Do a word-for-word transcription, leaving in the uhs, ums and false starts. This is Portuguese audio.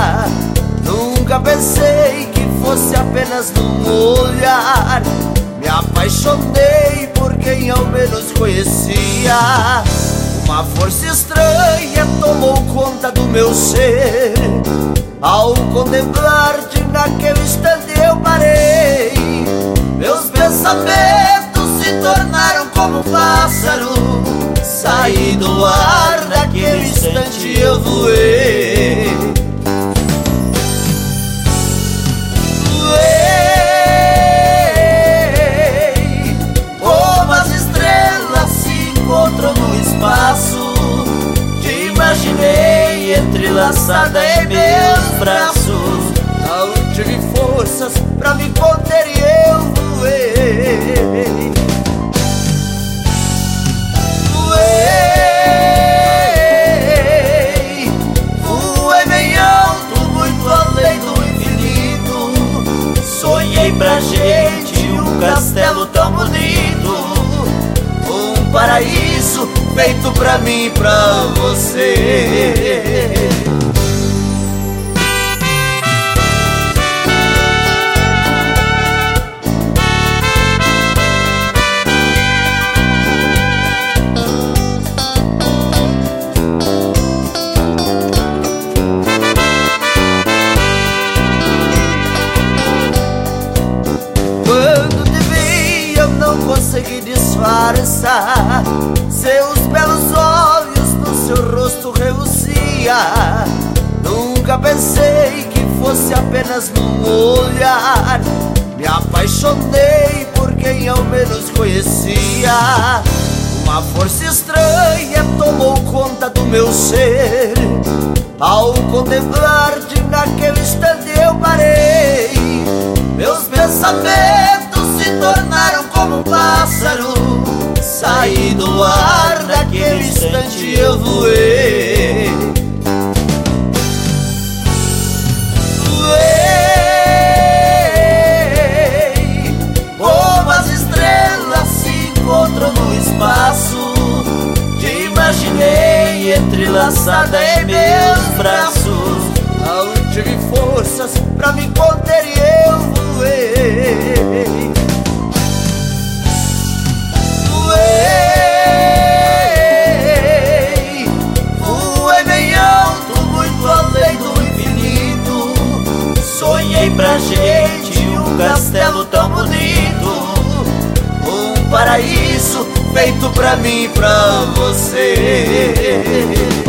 Nunca pensei que fosse apenas num olhar. Me apaixonei por quem ao menos conhecia. Uma força estranha tomou conta do meu ser. Ao contemplar-te naquele instante eu parei. Meus pensamentos se tornaram como um pássaro. Saí do ar, naquele instante eu voei. Voei, como as estrelas se encontram no espaço. Te imaginei entrelaçada em meus braços. Não tive forças pra me conter e eu voei. Voei, voei bem alto, muito além do infinito. Sonhei pra gente um castelo tão bonito. Um paraíso feito pra mim e pra você. Consegui disfarçar. Seus belos olhos no seu rosto reluzia. Nunca pensei que fosse apenas num olhar. Me apaixonei por quem ao menos conhecia. Uma força estranha tomou conta do meu ser. Ao contemplar-te naquele instante eu parei. Meus pensamentos se tornaram como um pássaro. Saí do ar, naquele instante eu voei. Voei, como as estrelas se encontram no espaço. Te imaginei entrelaçada em meus braços. Não tive forças pra me conter e eu voei. Voei, voei bem alto, muito além do infinito. Sonhei pra gente um castelo tão bonito. Um paraíso feito pra mim e pra você.